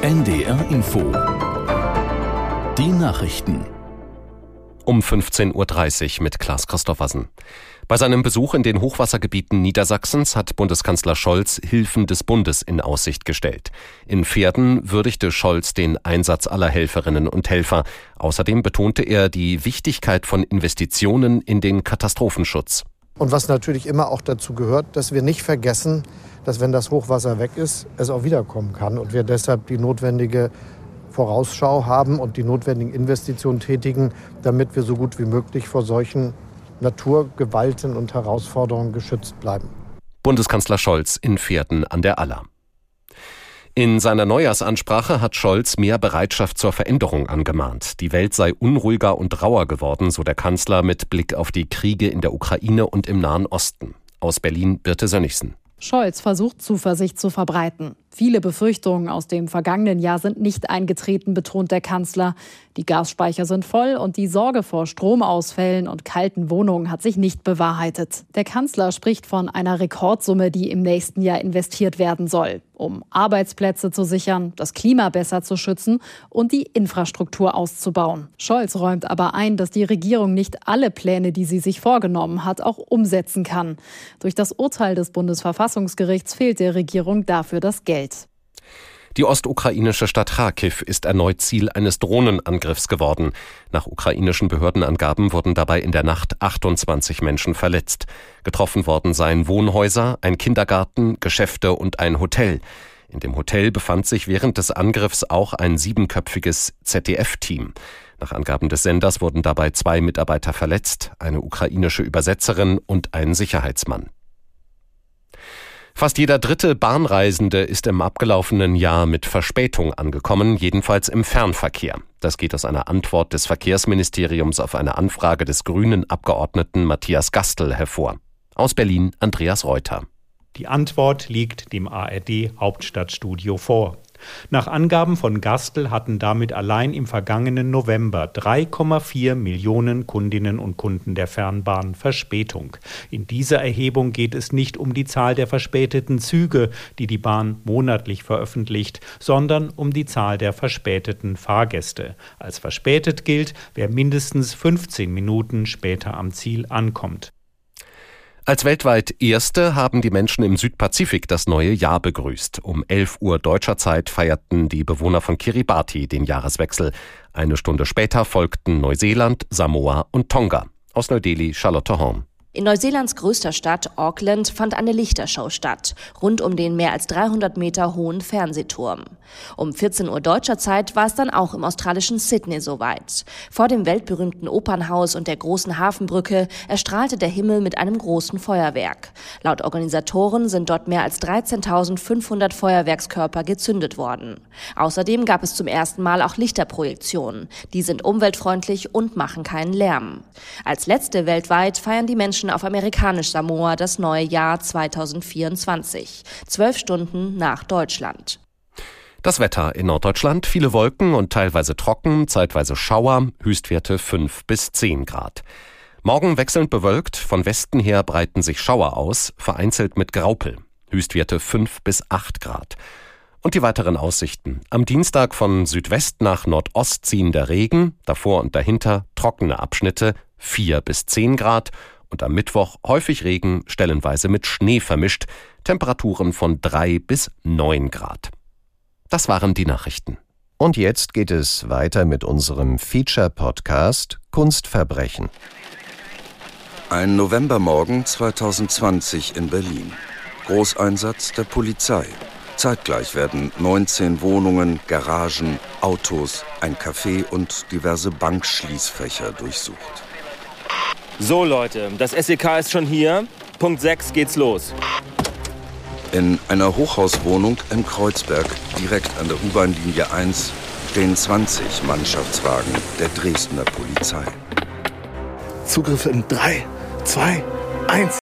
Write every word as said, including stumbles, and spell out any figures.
N D R Info. Die Nachrichten. Um fünfzehn Uhr dreißig mit Klaas Christoffersen. Bei seinem Besuch in den Hochwassergebieten Niedersachsens hat Bundeskanzler Scholz Hilfen des Bundes in Aussicht gestellt. In Verden würdigte Scholz den Einsatz aller Helferinnen und Helfer. Außerdem betonte er die Wichtigkeit von Investitionen in den Katastrophenschutz. Und was natürlich immer auch dazu gehört, dass wir nicht vergessen, dass wenn das Hochwasser weg ist, es auch wiederkommen kann und wir deshalb die notwendige Vorausschau haben und die notwendigen Investitionen tätigen, damit wir so gut wie möglich vor solchen Naturgewalten und Herausforderungen geschützt bleiben. Bundeskanzler Scholz in Verden an der Aller. In seiner Neujahrsansprache hat Scholz mehr Bereitschaft zur Veränderung angemahnt. Die Welt sei unruhiger und rauer geworden, so der Kanzler mit Blick auf die Kriege in der Ukraine und im Nahen Osten. Aus Berlin Birte Sönnigsen. Scholz versucht Zuversicht zu verbreiten. Viele Befürchtungen aus dem vergangenen Jahr sind nicht eingetreten, betont der Kanzler. Die Gasspeicher sind voll und die Sorge vor Stromausfällen und kalten Wohnungen hat sich nicht bewahrheitet. Der Kanzler spricht von einer Rekordsumme, die im nächsten Jahr investiert werden soll, um Arbeitsplätze zu sichern, das Klima besser zu schützen und die Infrastruktur auszubauen. Scholz räumt aber ein, dass die Regierung nicht alle Pläne, die sie sich vorgenommen hat, auch umsetzen kann. Durch das Urteil des Bundesverfassungsgerichts fehlt der Regierung dafür das Geld. Die ostukrainische Stadt Charkiw ist erneut Ziel eines Drohnenangriffs geworden. Nach ukrainischen Behördenangaben wurden dabei in der Nacht achtundzwanzig Menschen verletzt. Getroffen worden seien Wohnhäuser, ein Kindergarten, Geschäfte und ein Hotel. In dem Hotel befand sich während des Angriffs auch ein siebenköpfiges Z D F-Team. Nach Angaben des Senders wurden dabei zwei Mitarbeiter verletzt, eine ukrainische Übersetzerin und ein Sicherheitsmann. Fast jeder dritte Bahnreisende ist im abgelaufenen Jahr mit Verspätung angekommen, jedenfalls im Fernverkehr. Das geht aus einer Antwort des Verkehrsministeriums auf eine Anfrage des grünen Abgeordneten Matthias Gastl hervor. Aus Berlin Andreas Reuter. Die Antwort liegt dem A R D-Hauptstadtstudio vor. Nach Angaben von Gastl hatten damit allein im vergangenen November drei Komma vier Millionen Kundinnen und Kunden der Fernbahn Verspätung. In dieser Erhebung geht es nicht um die Zahl der verspäteten Züge, die die Bahn monatlich veröffentlicht, sondern um die Zahl der verspäteten Fahrgäste. Als verspätet gilt, wer mindestens fünfzehn Minuten später am Ziel ankommt. Als weltweit Erste haben die Menschen im Südpazifik das neue Jahr begrüßt. Um elf Uhr deutscher Zeit feierten die Bewohner von Kiribati den Jahreswechsel. Eine Stunde später folgten Neuseeland, Samoa und Tonga. Aus Neu-Delhi Charlotte Horn. In Neuseelands größter Stadt Auckland fand eine Lichtershow statt, rund um den mehr als dreihundert Meter hohen Fernsehturm. Um vierzehn Uhr deutscher Zeit war es dann auch im australischen Sydney soweit. Vor dem weltberühmten Opernhaus und der großen Hafenbrücke erstrahlte der Himmel mit einem großen Feuerwerk. Laut Organisatoren sind dort mehr als dreizehntausendfünfhundert Feuerwerkskörper gezündet worden. Außerdem gab es zum ersten Mal auch Lichterprojektionen. Die sind umweltfreundlich und machen keinen Lärm. Als letzte weltweit feiern die Menschen auf amerikanisch Samoa das neue Jahr zweitausendvierundzwanzig, zwölf Stunden nach Deutschland. Das Wetter in Norddeutschland, viele Wolken und teilweise trocken, zeitweise Schauer, Höchstwerte fünf bis zehn Grad. Morgen wechselnd bewölkt, von Westen her breiten sich Schauer aus, vereinzelt mit Graupel, Höchstwerte fünf bis acht Grad. Und die weiteren Aussichten. Am Dienstag von Südwest nach Nordost ziehender Regen, davor und dahinter trockene Abschnitte, vier bis zehn Grad. Und am Mittwoch häufig Regen, stellenweise mit Schnee vermischt, Temperaturen von drei bis neun Grad. Das waren die Nachrichten. Und jetzt geht es weiter mit unserem Feature-Podcast Kunstverbrechen. Ein Novembermorgen zweitausendzwanzig in Berlin. Großeinsatz der Polizei. Zeitgleich werden neunzehn Wohnungen, Garagen, Autos, ein Café und diverse Bankschließfächer durchsucht. So Leute, das S E K ist schon hier. Punkt sechs geht's los. In einer Hochhauswohnung in Kreuzberg, direkt an der U-Bahn-Linie eins, stehen zwanzig Mannschaftswagen der Dresdner Polizei. Zugriffe in drei, zwei, eins.